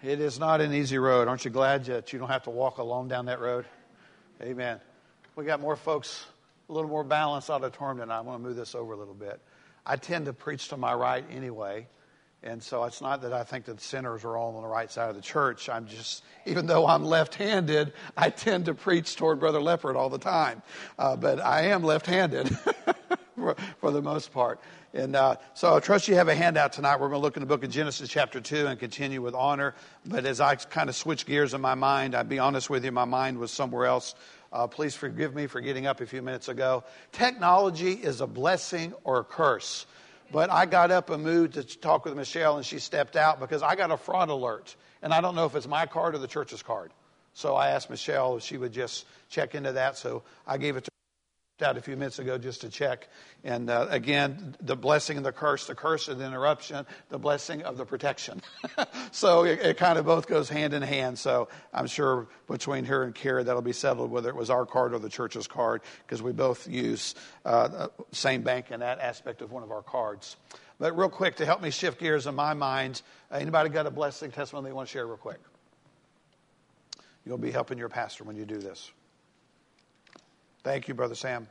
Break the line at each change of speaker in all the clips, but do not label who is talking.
It is not an easy road. Aren't you glad that you don't have to walk alone down that road? Amen. We got more folks, a little more balanced auditorium tonight. I want to move this over a little bit. I tend to preach to my right anyway. And so it's not that I think that sinners are all on the right side of the church. I'm just, even though I'm left-handed, I tend to preach toward Brother Leopard all the time. But I am left-handed for the most part. And so I trust you have a handout tonight. We're going to look in the book of Genesis chapter 2 and continue with honor. But as I kind of switch gears in my mind, I'll be honest with you, my mind was somewhere else. Please forgive me for getting up a few minutes ago. Technology is a blessing or a curse. But I got up and moved to talk with Michelle, and she stepped out because I got a fraud alert. And I don't know if it's my card or the church's card. So I asked Michelle if she would just check into that. So I gave it to her out a few minutes ago just to check. And again, the blessing and the curse of the interruption, the blessing of the protection. So it kind of both goes hand in hand. So I'm sure between her and Kara, that'll be settled whether it was our card or the church's card, because we both use same bank in that aspect of one of our cards. But real quick, to help me shift gears in my mind, anybody got a blessing testimony they want to share real quick? You'll be helping your pastor when you do this. Thank you, Brother Sam.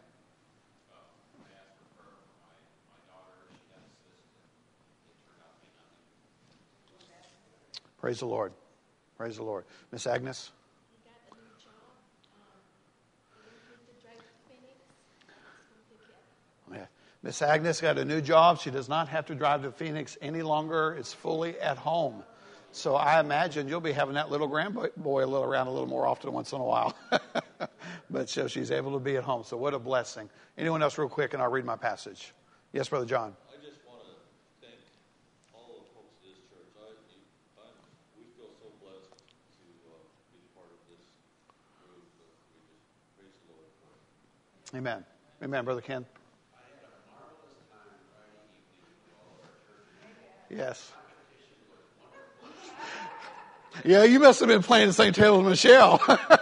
Praise the Lord. Praise the Lord. Miss Agnes? Yeah. Miss Agnes got a new job. She does not have to drive to Phoenix any longer. It's fully at home. So I imagine you'll be having that little grandboy around a little more often once in a while. But so she's able to be at home. So what a blessing. Anyone else real quick, and I'll read my passage. Yes, Brother John.
I just want to thank all the folks of this church. We feel so blessed to be part of this group. We just praise the Lord for it.
Amen. Amen, Brother Ken.
I had a marvelous time Friday evening with all of our church.
Yes. Yeah, you must have been playing the same table with Michelle.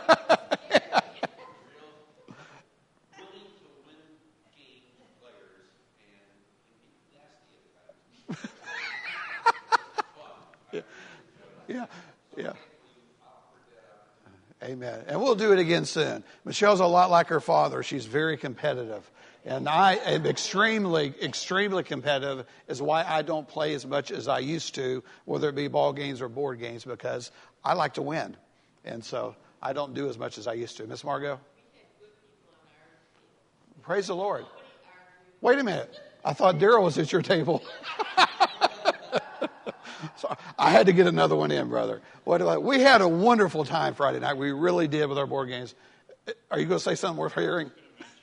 Yeah. Amen. And we'll do it again soon. Michelle's a lot like her father. She's very competitive. And I am extremely, extremely competitive, is why I don't play as much as I used to, whether it be ball games or board games, because I like to win. And so I don't do as much as I used to. Miss Margot? Praise the Lord. Wait a minute. I thought Daryl was at your table. So I had to get another one in, brother. We had a wonderful time Friday night. We really did with our board games. Are you going to say something worth hearing?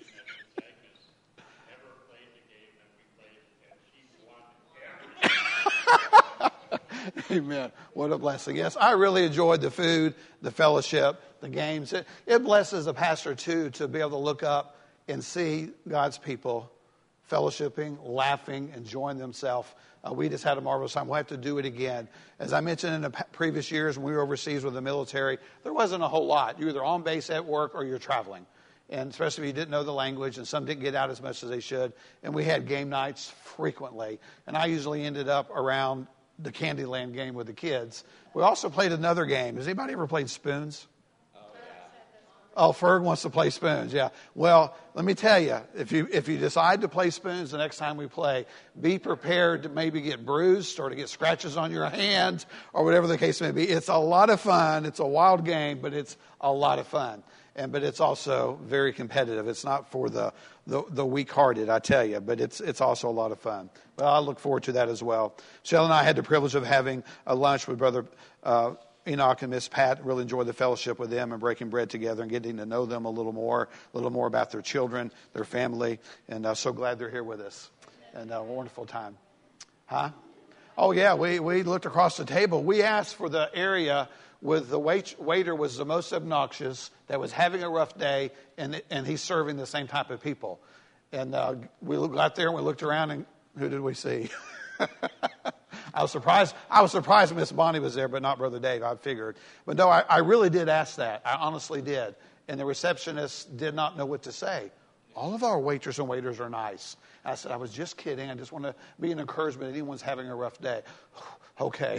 Amen. What a blessing. Yes, I really enjoyed the food, the fellowship, the games. It blesses the pastor, too, to be able to look up and see God's people fellowshipping, laughing, enjoying themselves. We just had a marvelous time. We'll have to do it again. As I mentioned in the previous years when we were overseas with the military, there wasn't a whole lot. You're either on base at work or you're traveling. And especially if you didn't know the language, and some didn't get out as much as they should. And we had game nights frequently. And I usually ended up around the Candyland game with the kids. We also played another game. Has anybody ever played Spoons? Oh, Ferg wants to play Spoons, yeah. Well, let me tell you, if you decide to play Spoons the next time we play, be prepared to maybe get bruised or to get scratches on your hands or whatever the case may be. It's a lot of fun. It's a wild game, but it's a lot of fun. But it's also very competitive. It's not for the weak-hearted, I tell you, but it's also a lot of fun. Well, I look forward to that as well. Shell and I had the privilege of having a lunch with Brother Enoch and Miss Pat. Really enjoyed the fellowship with them and breaking bread together and getting to know them a little more about their children, their family, and so glad they're here with us. And a wonderful time. Huh? Oh, yeah, we looked across the table. We asked for the area with the waiter was the most obnoxious, that was having a rough day, and he's serving the same type of people. And we got there and we looked around, and who did we see? I was surprised Miss Bonnie was there, but not Brother Dave, I figured. But no, I really did ask that. I honestly did. And the receptionist did not know what to say. All of our waiters and waiters are nice. I said, I was just kidding. I just want to be an encouragement. Anyone's having a rough day. Okay.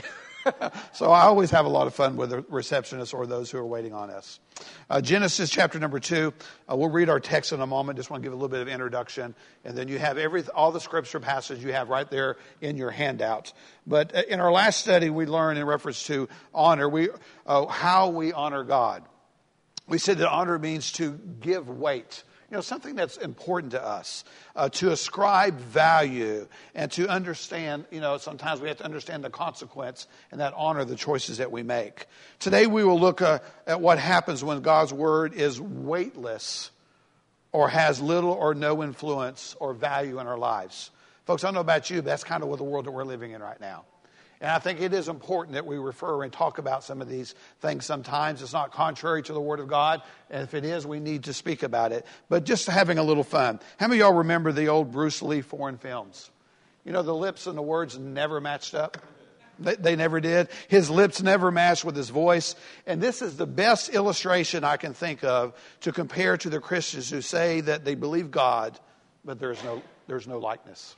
So I always have a lot of fun with the receptionists or those who are waiting on us. Genesis chapter number 2. We'll read our text in a moment. Just want to give a little bit of introduction. And then you have all the scripture passages you have right there in your handout. But in our last study, we learned in reference to honor, how we honor God. We said that honor means to give weight. Something that's important to us, to ascribe value and to understand, sometimes we have to understand the consequence and that honor the choices that we make. Today we will look at what happens when God's word is weightless or has little or no influence or value in our lives. Folks, I don't know about you, but that's kind of what the world that we're living in right now. And I think it is important that we refer and talk about some of these things sometimes. It's not contrary to the Word of God. And if it is, we need to speak about it. But just having a little fun. How many of y'all remember the old Bruce Lee foreign films? The lips and the words never matched up. They never did. His lips never matched with his voice. And this is the best illustration I can think of to compare to the Christians who say that they believe God, but there's no likeness.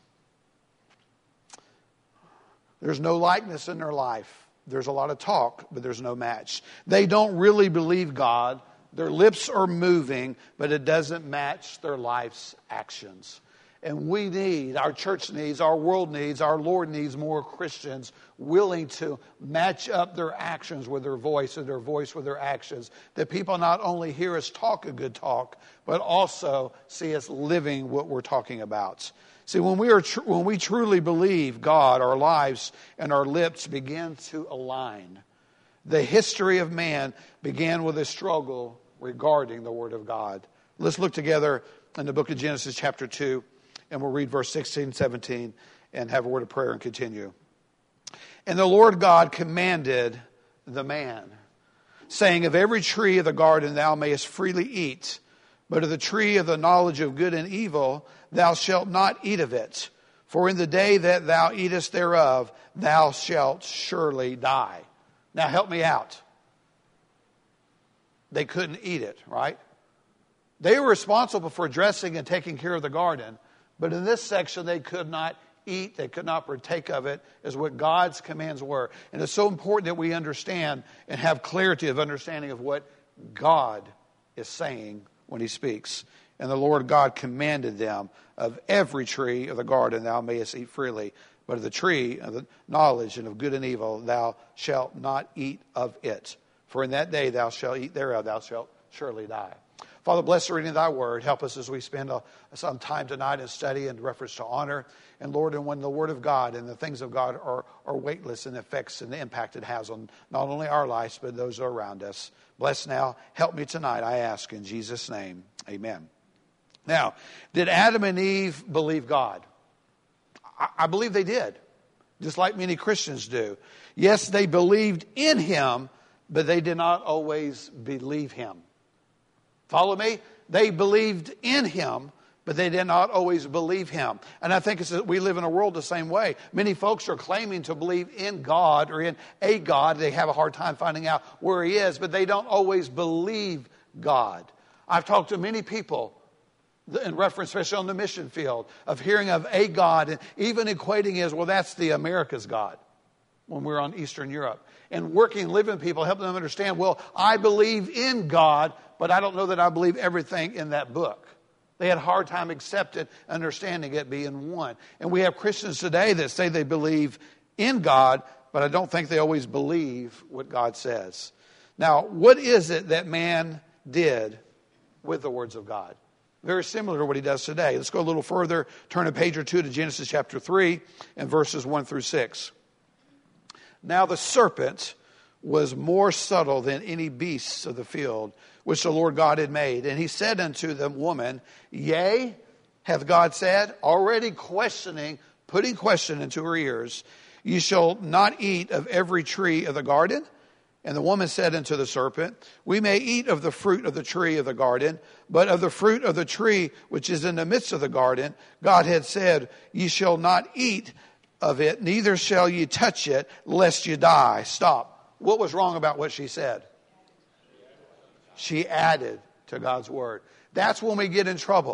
There's no likeness in their life. There's a lot of talk, but there's no match. They don't really believe God. Their lips are moving, but it doesn't match their life's actions. And we need, our church needs, our world needs, our Lord needs more Christians willing to match up their actions with their voice and their voice with their actions. That people not only hear us talk a good talk, but also see us living what we're talking about. See, when we truly believe God, our lives and our lips begin to align. The history of man began with a struggle regarding the Word of God. Let's look together in the book of Genesis chapter 2, and we'll read verse 16 and 17 and have a word of prayer and continue. And the Lord God commanded the man, saying, of every tree of the garden thou mayest freely eat, but of the tree of the knowledge of good and evil thou shalt not eat of it. For in the day that thou eatest thereof, thou shalt surely die. Now help me out. They couldn't eat it, right? They were responsible for dressing and taking care of the garden. But in this section, they could not eat, they could not partake of it, is what God's commands were. And it's so important that we understand and have clarity of understanding of what God is saying when he speaks. And the Lord God commanded them, of every tree of the garden thou mayest eat freely, but of the tree of the knowledge and of good and evil thou shalt not eat of it. For in that day thou shalt eat thereof, thou shalt surely die. Father, bless the reading of thy word. Help us as we spend some time tonight in study in reference to honor. And Lord, and when the word of God and the things of God are weightless in the effects and the impact it has on not only our lives, but those who are around us. Bless now. Help me tonight, I ask in Jesus' name. Amen. Now, did Adam and Eve believe God? I believe they did, just like many Christians do. Yes, they believed in him, but they did not always believe him. Follow me? They believed in him, but they did not always believe him. And I think we live in a world the same way. Many folks are claiming to believe in God or in a God. They have a hard time finding out where he is, but they don't always believe God. I've talked to many people in reference, especially on the mission field, of hearing of a God and even equating it as, well, that's the America's God when we're on Eastern Europe. And working, living people, helping them understand, well, I believe in God, but I don't know that I believe everything in that book. They had a hard time accepting, understanding it being one. And we have Christians today that say they believe in God, but I don't think they always believe what God says. Now, what is it that man did with the words of God? Very similar to what he does today. Let's go a little further. Turn a page or two to Genesis chapter 3 and verses 1 through 6. Now the serpent was more subtle than any beasts of the field, which the Lord God had made. And he said unto the woman, yea, hath God said, already questioning, putting question into her ears, ye shall not eat of every tree of the garden? And the woman said unto the serpent, we may eat of the fruit of the tree of the garden, but of the fruit of the tree which is in the midst of the garden, God had said, ye shall not eat of it, neither shall ye touch it, lest ye die. Stop. What was wrong about what she said? She added to God's word. That's when we get in trouble.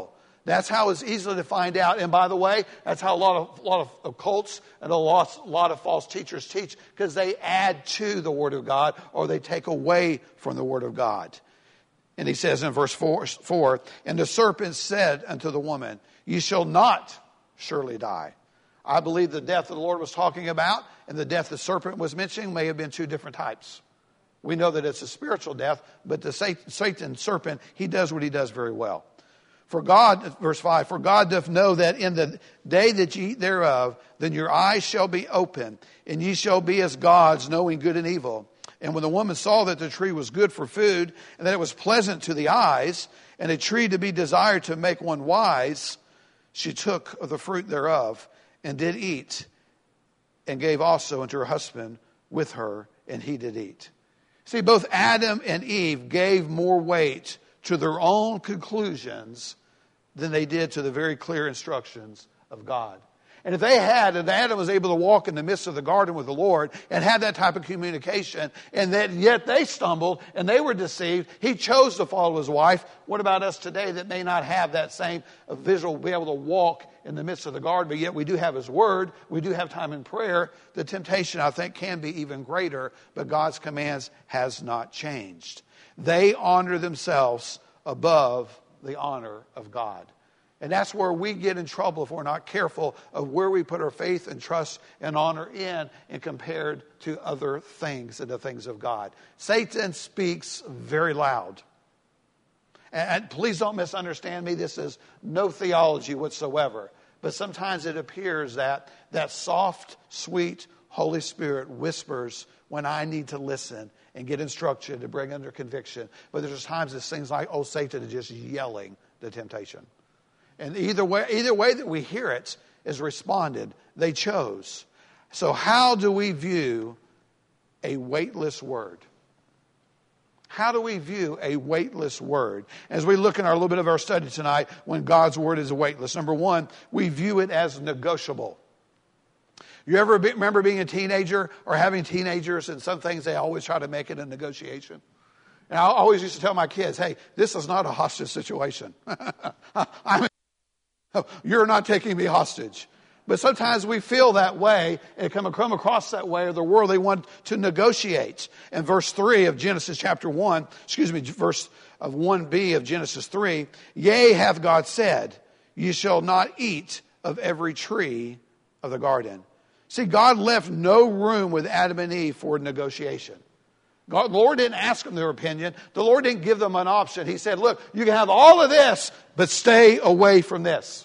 That's how it's easy to find out. And by the way, that's how a lot of cults and a lot of false teachers teach, because they add to the Word of God or they take away from the Word of God. And he says in verse 4, and the serpent said unto the woman, ye shall not surely die. I believe the death that the Lord was talking about and the death the serpent was mentioning may have been two different types. We know that it's a spiritual death, but the Satan serpent, he does what he does very well. For God, verse 5, for God doth know that in the day that ye eat thereof, then your eyes shall be open, and ye shall be as gods, knowing good and evil. And when the woman saw that the tree was good for food, and that it was pleasant to the eyes, and a tree to be desired to make one wise, she took of the fruit thereof, and did eat, and gave also unto her husband with her, and he did eat. See, both Adam and Eve gave more weight to their own conclusions than they did to the very clear instructions of God. And if Adam was able to walk in the midst of the garden with the Lord and have that type of communication, and that yet they stumbled and they were deceived, he chose to follow his wife. What about us today that may not have that same visual, be able to walk in the midst of the garden, but yet we do have his word, we do have time in prayer? The temptation, I think, can be even greater, but God's commands has not changed. They honor themselves above the honor of God. And that's where we get in trouble if we're not careful of where we put our faith and trust and honor in and compared to other things and the things of God. Satan speaks very loud. And please don't misunderstand me. This is no theology whatsoever. But sometimes it appears that soft, sweet Holy Spirit whispers when I need to listen and get instruction to bring under conviction. But there's times it seems like, oh, Satan is just yelling the temptation. And either way that we hear it is responded. They chose. So how do we view a weightless word? How do we view a weightless word? As we look in a little bit of our study tonight, when God's word is weightless. Number one, we view it as negotiable. You ever remember being a teenager or having teenagers, and some things they always try to make it a negotiation? And I always used to tell my kids, hey, this is not a hostage situation. You're not taking me hostage. But sometimes we feel that way and come across that way, or the world, they want to negotiate. In verse 3 of Genesis chapter 1, verse of 1b of Genesis 3, yea, hath God said, ye shall not eat of every tree of the garden. See, God left no room with Adam and Eve for negotiation. The Lord didn't ask them their opinion. The Lord didn't give them an option. He said, look, you can have all of this, but stay away from this.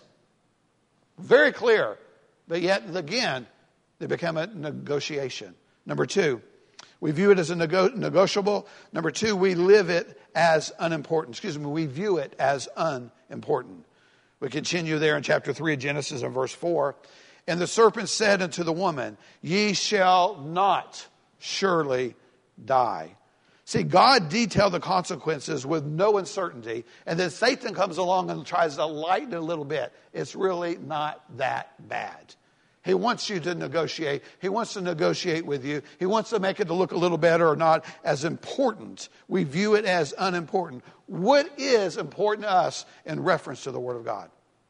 Very clear. But yet, again, they become a negotiation. Number two, we view it as a negotiable. Number two, we live it as unimportant. We view it as unimportant. We continue there in chapter 3 of Genesis and verse 4. And the serpent said unto the woman, ye shall not surely die. See, God detailed the consequences with no uncertainty, and then Satan comes along and tries to lighten it a little bit. It's really not that bad. He wants you to negotiate. He wants to negotiate with you. He wants to make it to look a little better or not as important. We view it as unimportant. What is important to us in reference to the Word of God?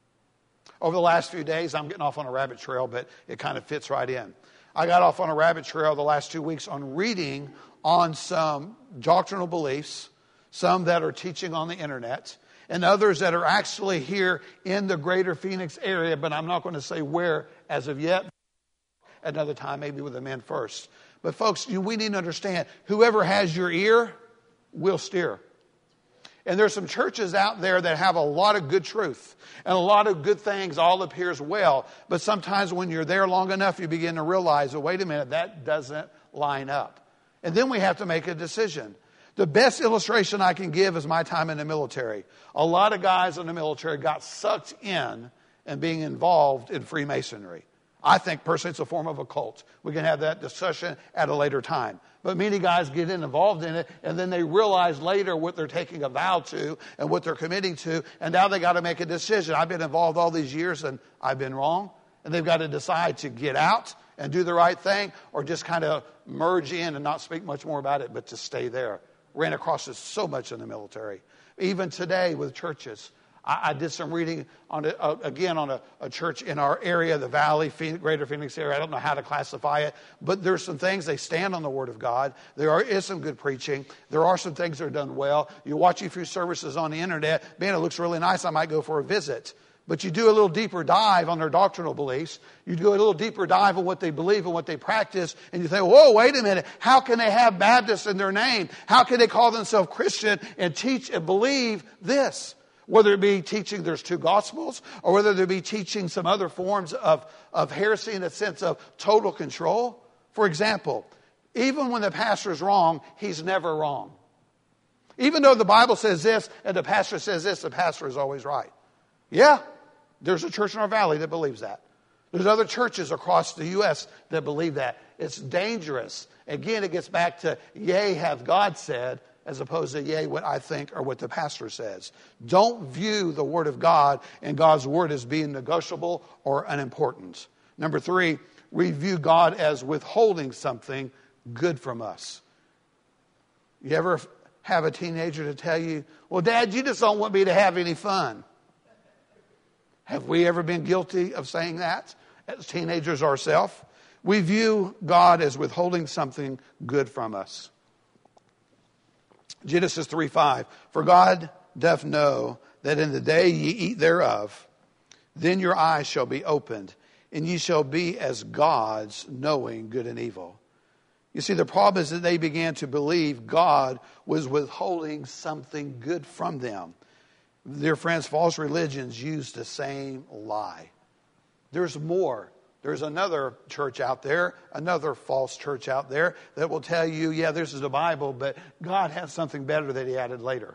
Over the last few days, I'm getting off on a rabbit trail, but it kind of fits right in. I got off on a rabbit trail the last 2 weeks on reading on some doctrinal beliefs, some that are teaching on the internet, and others that are actually here in the greater Phoenix area, but I'm not going to say where as of yet. Another time, maybe with the men first. But folks, we need to understand, whoever has your ear will steer. And there's some churches out there that have a lot of good truth and a lot of good things, all appears well. But sometimes when you're there long enough, you begin to realize, oh, wait a minute, that doesn't line up. And then we have to make a decision. The best illustration I can give is my time in the military. A lot of guys in the military got sucked in and being involved in Freemasonry. I think personally it's a form of a cult. We can have that discussion at a later time. But many guys get involved in it, and then they realize later what they're taking a vow to and what they're committing to, and now they got to make a decision. I've been involved all these years, and I've been wrong. And they've got to decide to get out and do the right thing, or just kind of merge in and not speak much more about it, but to stay there. Ran across this so much in the military. Even today with churches, I did some reading on a church in our area, the Valley, Greater Phoenix area. I don't know how to classify it, but there's some things, they stand on the Word of God. There is some good preaching. There are some things that are done well. You watch a few services on the internet. Man, it looks really nice. I might go for a visit. But you do a little deeper dive on their doctrinal beliefs. You do a little deeper dive on what they believe and what they practice. And you think, whoa, wait a minute. How can they have Baptist in their name? How can they call themselves Christian and teach and believe this? Whether it be teaching there's two gospels, or whether it be teaching some other forms of heresy in the sense of total control. For example, even when the pastor is wrong, he's never wrong. Even though the Bible says this and the pastor says this, the pastor is always right. Yeah, there's a church in our valley that believes that. There's other churches across the U.S. that believe that. It's dangerous. Again, it gets back to, yea, hath God said, as opposed to, yea, what I think or what the pastor says. Don't view the Word of God and God's Word as being negotiable or unimportant. Number 3, we view God as withholding something good from us. You ever have a teenager to tell you, well, Dad, you just don't want me to have any fun? Have we ever been guilty of saying that as teenagers ourselves? We view God as withholding something good from us. Genesis 3:5, for God doth know that in the day ye eat thereof, then your eyes shall be opened, and ye shall be as gods, knowing good and evil. You see, the problem is that they began to believe God was withholding something good from them. Dear friends, false religions use the same lie. There's more. There's another church out there, another false church out there that will tell you, yeah, this is the Bible, but God has something better that he added later.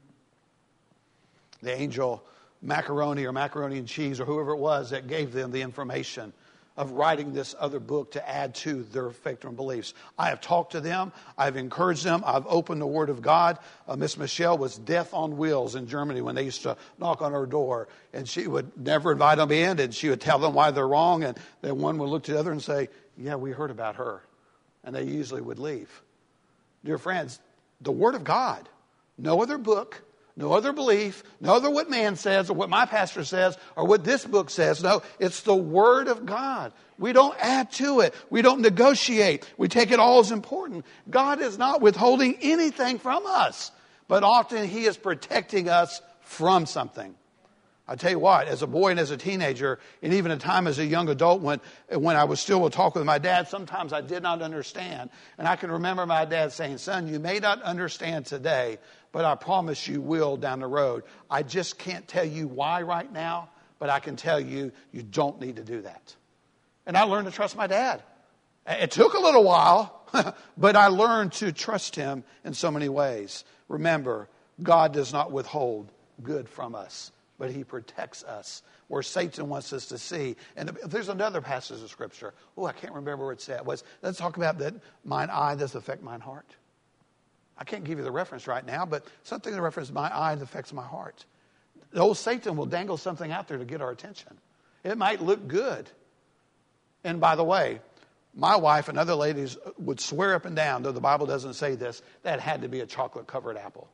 The angel Macaroni or Macaroni and Cheese or whoever it was that gave them the information of writing this other book to add to their faith and beliefs. I have talked to them. I've encouraged them. I've opened the Word of God. Miss Michelle was death on wheels in Germany when they used to knock on her door. And she would never invite them in, and she would tell them why they're wrong. And then one would look to the other and say, yeah, we heard about her. And they usually would leave. Dear friends, the Word of God, no other book, no other belief, no other what man says or what my pastor says or what this book says. No, it's the Word of God. We don't add to it. We don't negotiate. We take it all as important. God is not withholding anything from us, but often he is protecting us from something. I tell you what, as a boy and as a teenager, and even at time as a young adult, when I was still would talk with my dad, sometimes I did not understand. And I can remember my dad saying, son, you may not understand today, but I promise you will down the road. I just can't tell you why right now, but I can tell you, you don't need to do that. And I learned to trust my dad. It took a little while, but I learned to trust him in so many ways. Remember, God does not withhold good from us, but he protects us where Satan wants us to see. And there's another passage of Scripture. Oh, I can't remember where it's at. Let's talk about that mine eye does affect mine heart. I can't give you the reference right now, but something that references my eye that affects my heart. The old Satan will dangle something out there to get our attention. It might look good. And by the way, my wife and other ladies would swear up and down, though the Bible doesn't say this, that had to be a chocolate-covered apple.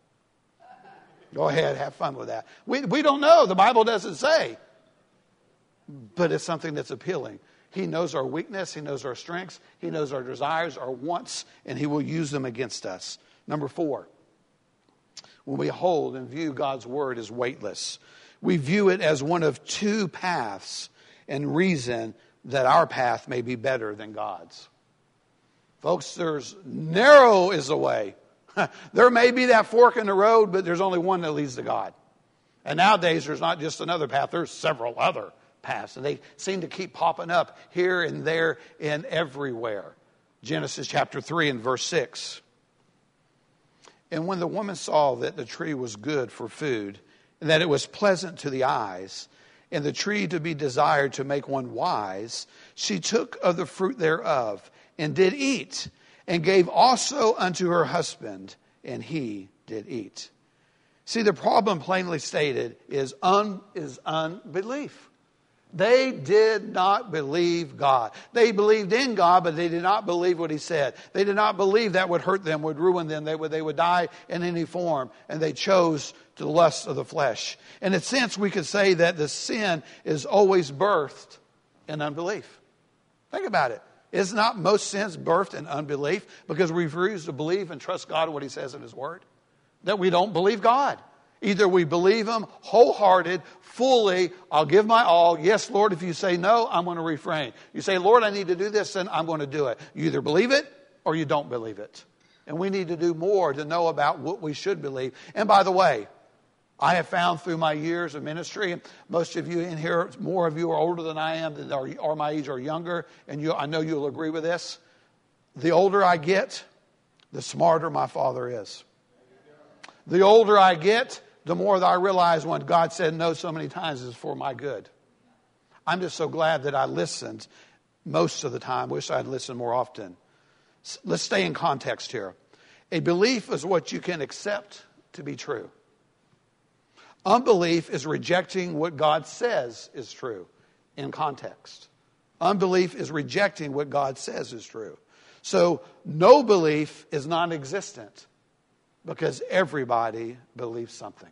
Go ahead, have fun with that. We don't know. The Bible doesn't say. But it's something that's appealing. He knows our weakness. He knows our strengths. He knows our desires, our wants, and he will use them against us. Number 4, when we hold and view God's Word as weightless, we view it as one of two paths and reason that our path may be better than God's. Folks, narrow is the way. There may be that fork in the road, but there's only one that leads to God. And nowadays, there's not just another path. There's several other paths. And they seem to keep popping up here and there and everywhere. Genesis chapter 3 and verse 6. And when the woman saw that the tree was good for food, and that it was pleasant to the eyes, and the tree to be desired to make one wise, she took of the fruit thereof, and did eat, and gave also unto her husband, and he did eat. See, the problem plainly stated is unbelief. They did not believe God. They believed in God, but they did not believe what he said. They did not believe that would hurt them, would ruin them. They would die in any form. And they chose the lust of the flesh. In a sense, we could say that the sin is always birthed in unbelief. Think about it. Is not most sins birthed in unbelief because we refuse to believe and trust God and what he says in his word? That we don't believe God. Either we believe him wholehearted, fully, I'll give my all. Yes, Lord, if you say no, I'm going to refrain. You say, Lord, I need to do this, then I'm going to do it. You either believe it or you don't believe it. And we need to do more to know about what we should believe. And by the way, I have found through my years of ministry, and most of you in here, more of you are older than I am, or my age or younger, and I know you'll agree with this. The older I get, the smarter my father is. The older I get, the more that I realize when God said no so many times is for my good. I'm just so glad that I listened most of the time. Wish I'd listened more often. Let's stay in context here. A belief is what you can accept to be true. Unbelief is rejecting what God says is true in context. Unbelief is rejecting what God says is true. So no belief is non-existent because everybody believes something.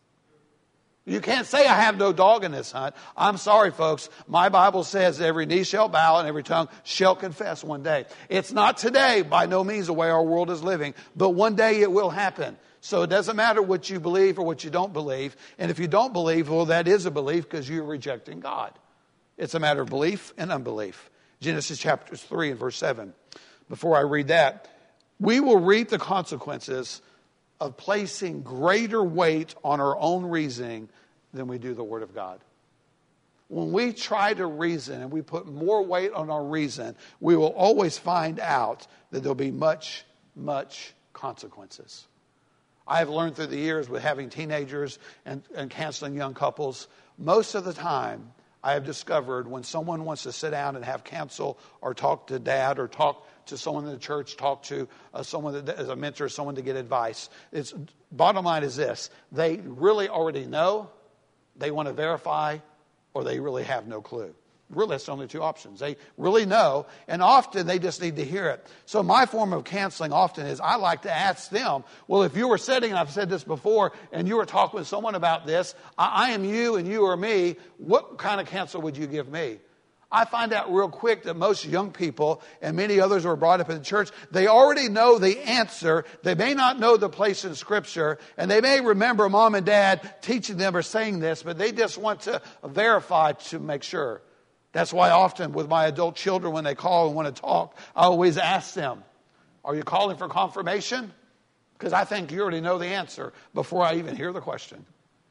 You can't say I have no dog in this hunt. I'm sorry, folks. My Bible says every knee shall bow and every tongue shall confess one day. It's not today, by no means the way our world is living, but one day it will happen. So it doesn't matter what you believe or what you don't believe. And if you don't believe, well, that is a belief because you're rejecting God. It's a matter of belief and unbelief. Genesis chapter 3 and verse 7. Before I read that, we will reap the consequences of placing greater weight on our own reasoning than we do the Word of God. When we try to reason and we put more weight on our reason, we will always find out that there'll be much, much consequences. I have learned through the years with having teenagers and counseling young couples, most of the time I have discovered when someone wants to sit down and have counsel or talk to dad or talk to someone in the church, talk to someone that is a mentor, someone to get advice. Bottom line is this. They really already know, they want to verify, or they really have no clue. Really, that's the only two options. They really know, and often they just need to hear it. So my form of counseling often is I like to ask them, well, if you were sitting, and I've said this before, and you were talking with someone about this, I am you and you are me, what kind of counsel would you give me? I find out real quick that most young people and many others who are brought up in the church, they already know the answer. They may not know the place in Scripture, and they may remember mom and dad teaching them or saying this, but they just want to verify to make sure. That's why often with my adult children, when they call and want to talk, I always ask them, are you calling for confirmation? Because I think you already know the answer before I even hear the question.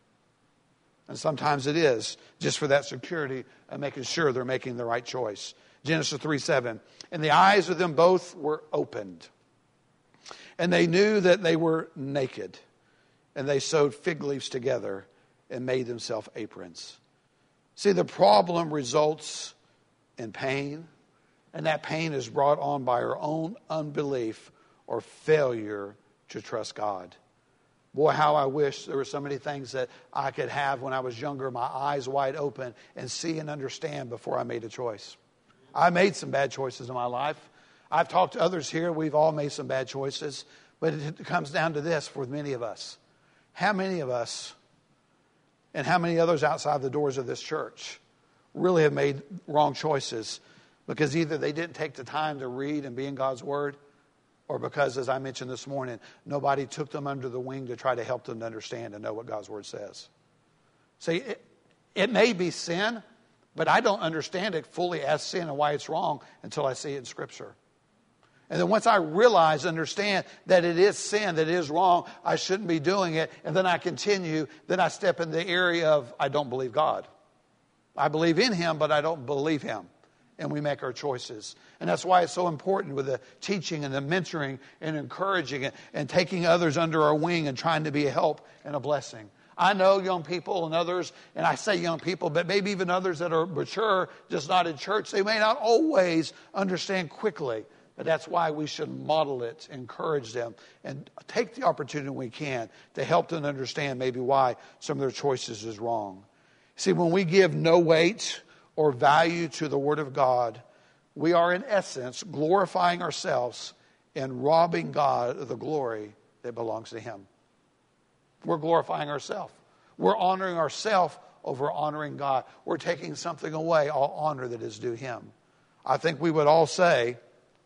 And sometimes it is, just for that security and making sure they're making the right choice. Genesis 3:7. And the eyes of them both were opened. And they knew that they were naked. And they sewed fig leaves together and made themselves aprons. See, the problem results in pain. And that pain is brought on by our own unbelief or failure to trust God. Boy, how I wish there were so many things that I could have when I was younger, my eyes wide open and see and understand before I made a choice. I made some bad choices in my life. I've talked to others here. We've all made some bad choices. But it comes down to this for many of us. How many of us and how many others outside the doors of this church really have made wrong choices because either they didn't take the time to read and be in God's Word, or because, as I mentioned this morning, nobody took them under the wing to try to help them to understand and know what God's Word says. See, it may be sin, but I don't understand it fully as sin and why it's wrong until I see it in Scripture. And then once I realize, understand that it is sin, that it is wrong, I shouldn't be doing it, and then I continue, then I step in the area of I don't believe God. I believe in Him, but I don't believe Him. And we make our choices. And that's why it's so important with the teaching and the mentoring and encouraging and taking others under our wing and trying to be a help and a blessing. I know young people and others, and I say young people, but maybe even others that are mature, just not in church, they may not always understand quickly. But that's why we should model it, encourage them, and take the opportunity we can to help them understand maybe why some of their choices is wrong. See, when we give no weight or value to the Word of God, we are in essence glorifying ourselves and robbing God of the glory that belongs to Him. We're glorifying ourselves. We're honoring ourselves over honoring God. We're taking something away, all honor that is due Him. I think we would all say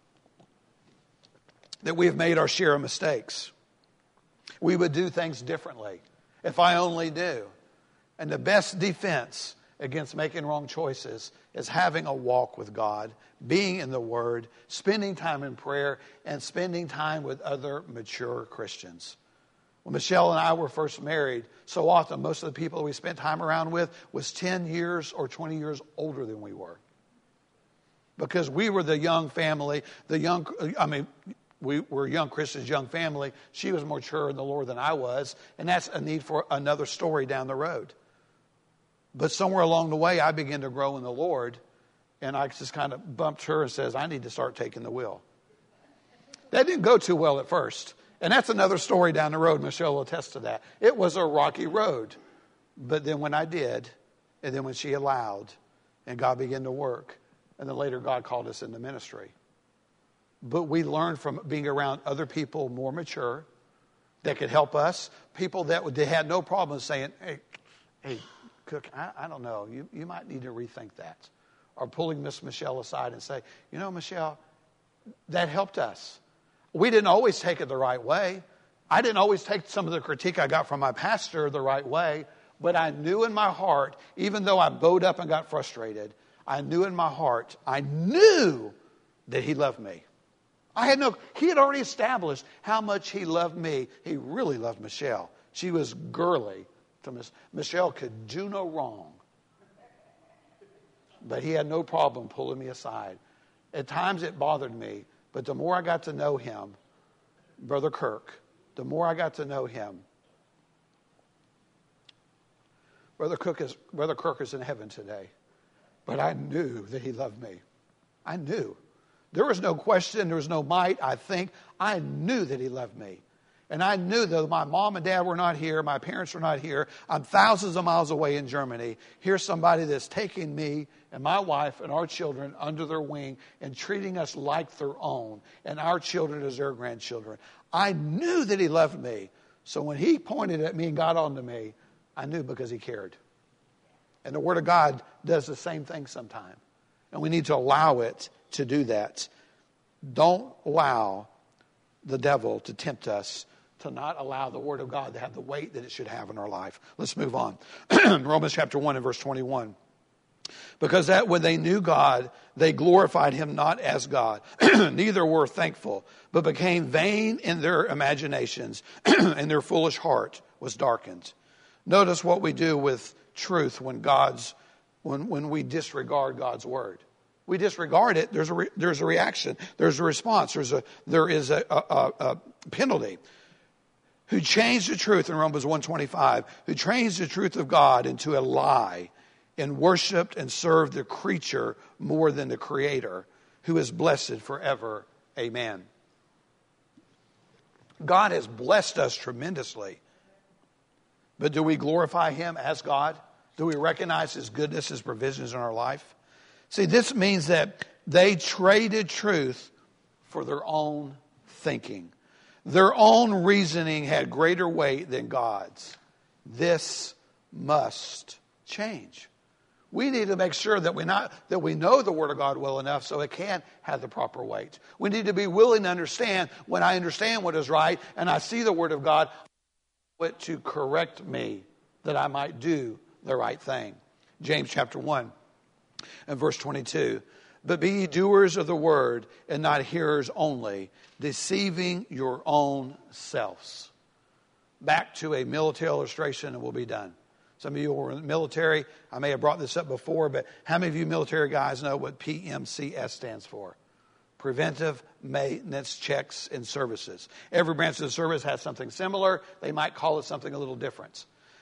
that we have made our share of mistakes. We would do things differently if I only knew. And the best defense against making wrong choices is having a walk with God, being in the Word, spending time in prayer, and spending time with other mature Christians. When Michelle and I were first married, so often most of the people we spent time around with was 10 years or 20 years older than we were. Because we were the young family, we were young Christians, young family. She was more mature in the Lord than I was, and that's a need for another story down the road. But somewhere along the way, I began to grow in the Lord, and I just kind of bumped her and says, I need to start taking the wheel. That didn't go too well at first, and that's another story down the road. Michelle will attest to that. It was a rocky road, but then when I did, and then when she allowed, and God began to work, and then later God called us into ministry. But we learned from being around other people more mature that could help us, people that had no problem saying, hey, Cook, I don't know, you might need to rethink that. Or pulling Miss Michelle aside and say, Michelle, that helped us. We didn't always take it the right way. I didn't always take some of the critique I got from my pastor the right way, but I knew in my heart, even though I bowed up and got frustrated, I knew in my heart, I knew that he loved me. He had already established how much he loved me. He really loved Michelle. She was girly. Michelle could do no wrong. But he had no problem pulling me aside. At times it bothered me, but the more I got to know him, Brother Kirk, the more I got to know him, Brother Kirk is in heaven today. But I knew that he loved me. I knew. There was no question. There was no might. I knew that he loved me. And I knew that my mom and dad were not here. My parents were not here. I'm thousands of miles away in Germany. Here's somebody that's taking me and my wife and our children under their wing and treating us like their own and our children as their grandchildren. I knew that he loved me. So when he pointed at me and got onto me, I knew because he cared. And the Word of God does the same thing sometime. And we need to allow it to do that. Don't allow the devil to tempt us to not allow the Word of God to have the weight that it should have in our life. Let's move on. Romans chapter 1 and verse 21. Because that when they knew God, they glorified him not as God. Neither were thankful, but became vain in their imaginations, and their foolish heart was darkened. Notice what we do with truth when we disregard God's word. We disregard it. There's a reaction. There's a response. There is a penalty. Who changed the truth in Romans 1:25? Who changed the truth of God into a lie, and worshipped and served the creature more than the Creator, who is blessed forever. Amen. God has blessed us tremendously. But do we glorify him as God? Do we recognize his goodness, his provisions in our life? See, this means that they traded truth for their own thinking. Their own reasoning had greater weight than God's. This must change. We need to make sure that we know the Word of God well enough so it can have the proper weight. We need to be willing to understand when I understand what is right and I see the Word of God, to correct me that I might do the right thing. James chapter 1 and verse 22. But be ye doers of the word and not hearers only, deceiving your own selves. Back to a military illustration and we'll be done. Some of you were in the military. I may have brought this up before, but how many of you military guys know what PMCS stands for? Preventive Maintenance Checks and Services. Every branch of the service has something similar. They might call it something a little different.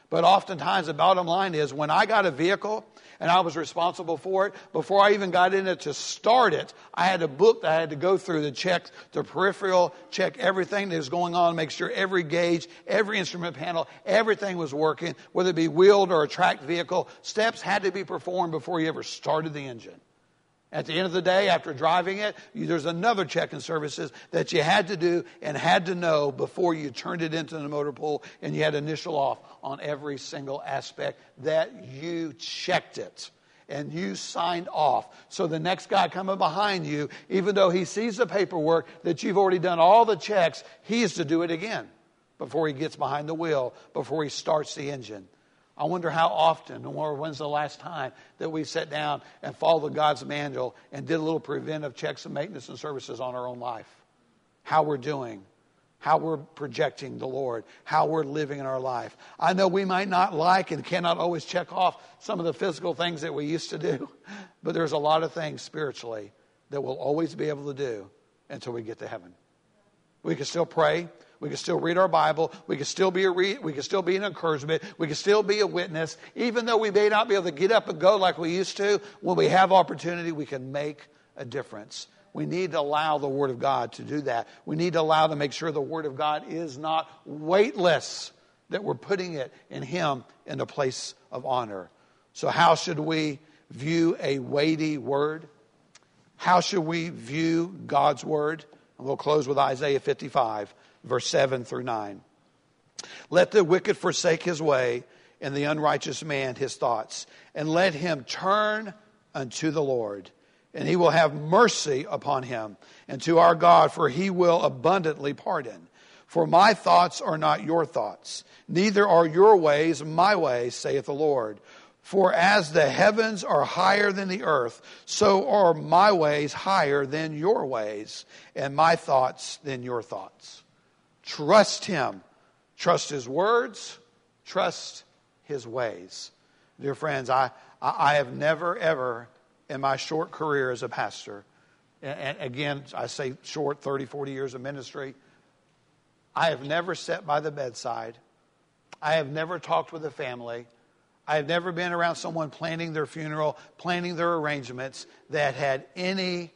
But oftentimes the bottom line is when I got a vehicle and I was responsible for it, before I even got in it to start it, I had a book that I had to go through to check the peripheral, check everything that was going on, make sure every gauge, every instrument panel, everything was working, whether it be wheeled or a tracked vehicle. Steps had to be performed before you ever started the engine. At the end of the day, after driving it, there's another check and services that you had to do and had to know before you turned it into the motor pool, and you had initial off on every single aspect that you checked it and you signed off. So the next guy coming behind you, even though he sees the paperwork that you've already done all the checks, he has to do it again before he gets behind the wheel, before he starts the engine. I wonder how often, or when's the last time that we sat down and followed God's manual and did a little preventive checks and maintenance and services on our own life. How we're doing, how we're projecting the Lord, how we're living in our life. I know we might not like and cannot always check off some of the physical things that we used to do, but there's a lot of things spiritually that we'll always be able to do until we get to heaven. We can still pray. We can still read our Bible. We can still be an encouragement. We can still be a witness. Even though we may not be able to get up and go like we used to, when we have opportunity, we can make a difference. We need to allow the Word of God to do that. We need to allow to make sure the Word of God is not weightless, that we're putting it in Him in a place of honor. So how should we view a weighty Word? How should we view God's Word? And we'll close with Isaiah 55. Verse 7 through 9. Let the wicked forsake his way, and the unrighteous man his thoughts. And let him turn unto the Lord, and He will have mercy upon him. And to our God, for He will abundantly pardon. For my thoughts are not your thoughts, neither are your ways my ways, saith the Lord. For as the heavens are higher than the earth, so are my ways higher than your ways, and my thoughts than your thoughts. Trust Him. Trust His words. Trust His ways. Dear friends, I have never, ever, in my short career as a pastor, and again, I say short, 30, 40 years of ministry, I have never sat by the bedside. I have never talked with a family. I have never been around someone planning their funeral, planning their arrangements that had any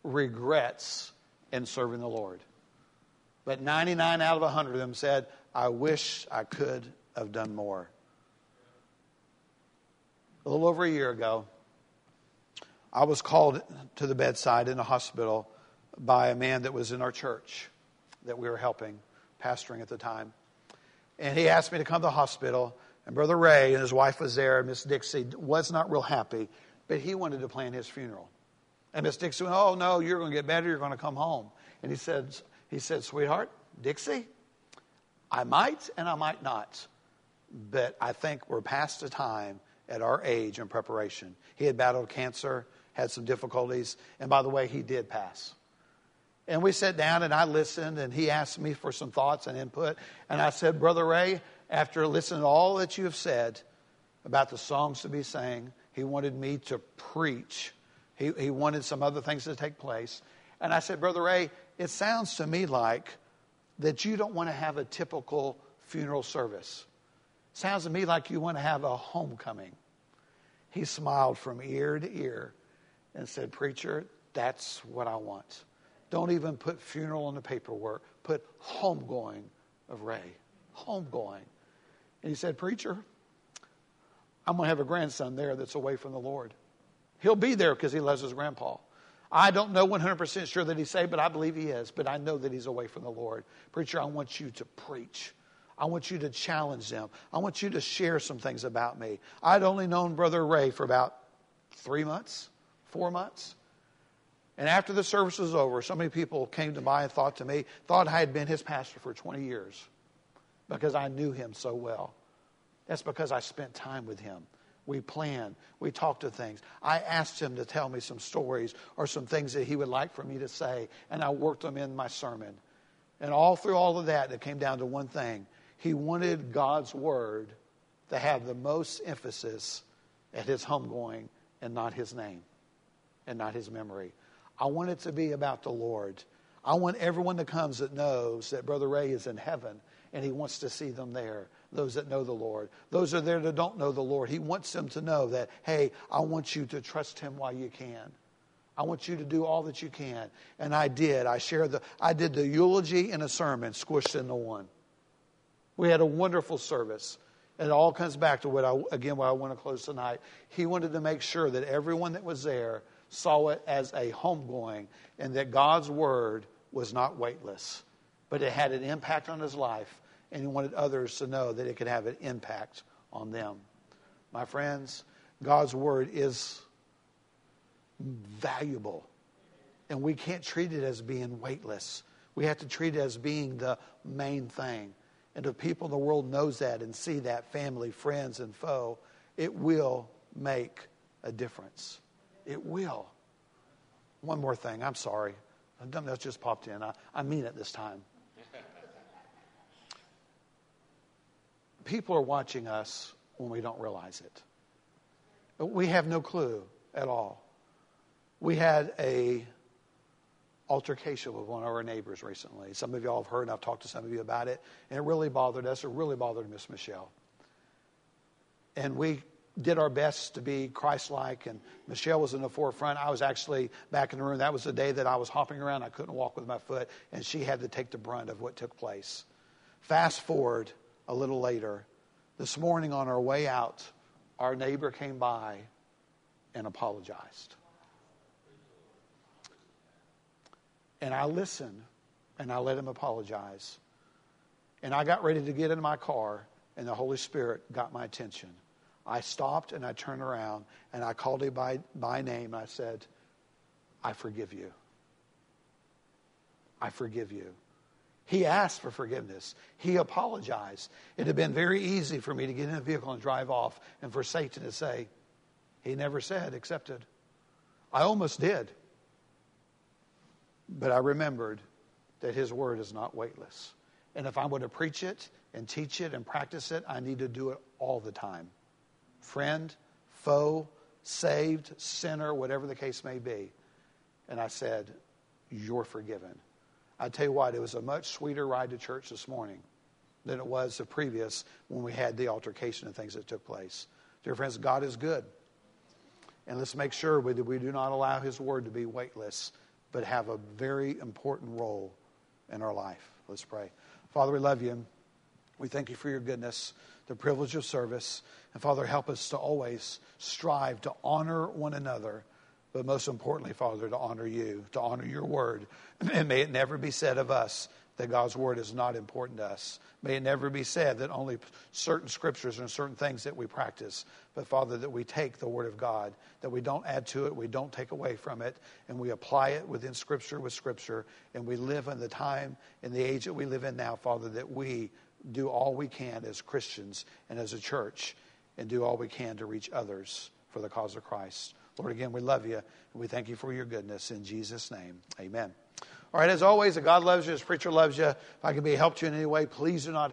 regrets in serving the Lord. But 99 out of 100 of them said, I wish I could have done more. A little over a year ago, I was called to the bedside in a hospital by a man that was in our church that we were helping, pastoring at the time. And he asked me to come to the hospital. And Brother Ray and his wife was there. Miss Dixie was not real happy, but he wanted to plan his funeral. And Miss Dixie went, oh, no, you're going to get better. You're going to come home. And he said, sweetheart, Dixie, I might and I might not. But I think we're past the time at our age in preparation. He had battled cancer, had some difficulties. And by the way, he did pass. And we sat down and I listened, and he asked me for some thoughts and input. And I said, Brother Ray, after listening to all that you have said about the songs to be sang, he wanted me to preach. He wanted some other things to take place. And I said, Brother Ray, it sounds to me like that you don't want to have a typical funeral service. Sounds to me like you want to have a homecoming. He smiled from ear to ear and said, Preacher, that's what I want. Don't even put funeral in the paperwork. Put homegoing of Ray. Homegoing. And he said, Preacher, I'm going to have a grandson there that's away from the Lord. He'll be there because he loves his grandpa. I don't know 100% sure that he's saved, but I believe he is. But I know that he's away from the Lord. Preacher, I want you to preach. I want you to challenge them. I want you to share some things about me. I'd only known Brother Ray for about 3 months, 4 months. And after the service was over, so many people came to me and thought I had been his pastor for 20 years because I knew him so well. That's because I spent time with him. We planned. We talked to things. I asked him to tell me some stories or some things that he would like for me to say, and I worked them in my sermon. And all through all of that, it came down to one thing. He wanted God's word to have the most emphasis at his homegoing and not his name and not his memory. I want it to be about the Lord. I want everyone that comes that knows that Brother Ray is in heaven and he wants to see them there. those that know the Lord. Those are there that don't know the Lord. He wants them to know that, hey, I want you to trust him while you can. I want you to do all that you can. And I did. I did the eulogy in a sermon squished into one. We had a wonderful service. And it all comes back to what I want to close tonight. He wanted to make sure that everyone that was there saw it as a homegoing and that God's word was not weightless, but it had an impact on his life, and he wanted others to know that it could have an impact on them. My friends, God's word is valuable, and we can't treat it as being weightless. We have to treat it as being the main thing. And if people in the world knows that and see that, family, friends, and foe, it will make a difference. It will. One more thing. I'm sorry. That just popped in. I mean it this time. People are watching us when we don't realize it. We have no clue at all. We had a altercation with one of our neighbors recently. Some of y'all have heard, and I've talked to some of you about it, and it really bothered us. It really bothered Miss Michelle. And we did our best to be Christ-like, and Michelle was in the forefront. I was actually back in the room. That was the day that I was hopping around. I couldn't walk with my foot, and she had to take the brunt of what took place. Fast forward a little later. This morning on our way out, our neighbor came by and apologized. And I listened, and I let him apologize. And I got ready to get in my car, and the Holy Spirit got my attention. I stopped, and I turned around, and I called him by name. I said, I forgive you. I forgive you. He asked for forgiveness. He apologized. It had been very easy for me to get in a vehicle and drive off, and for Satan to say, he never said, accepted. I almost did. But I remembered that his word is not weightless. And if I'm going to preach it and teach it and practice it, I need to do it all the time. Friend, foe, saved, sinner, whatever the case may be. And I said, you're forgiven. I tell you what, it was a much sweeter ride to church this morning than it was the previous when we had the altercation and things that took place. Dear friends, God is good. And let's make sure we do not allow his word to be weightless, but have a very important role in our life. Let's pray. Father, we love you. We thank you for your goodness, the privilege of service. And Father, help us to always strive to honor one another, but most importantly, Father, to honor you, to honor your word. And may it never be said of us that God's word is not important to us. May it never be said that only certain scriptures and certain things that we practice, but Father, that we take the word of God, that we don't add to it, we don't take away from it, and we apply it within scripture with scripture, and we live in the time, in the age that we live in now, Father, that we do all we can as Christians and as a church, and do all we can to reach others for the cause of Christ. Lord, again, we love you, and we thank you for your goodness. In Jesus' name, amen. All right, as always, God loves you, His preacher loves you. If I can be a help to you in any way, please do not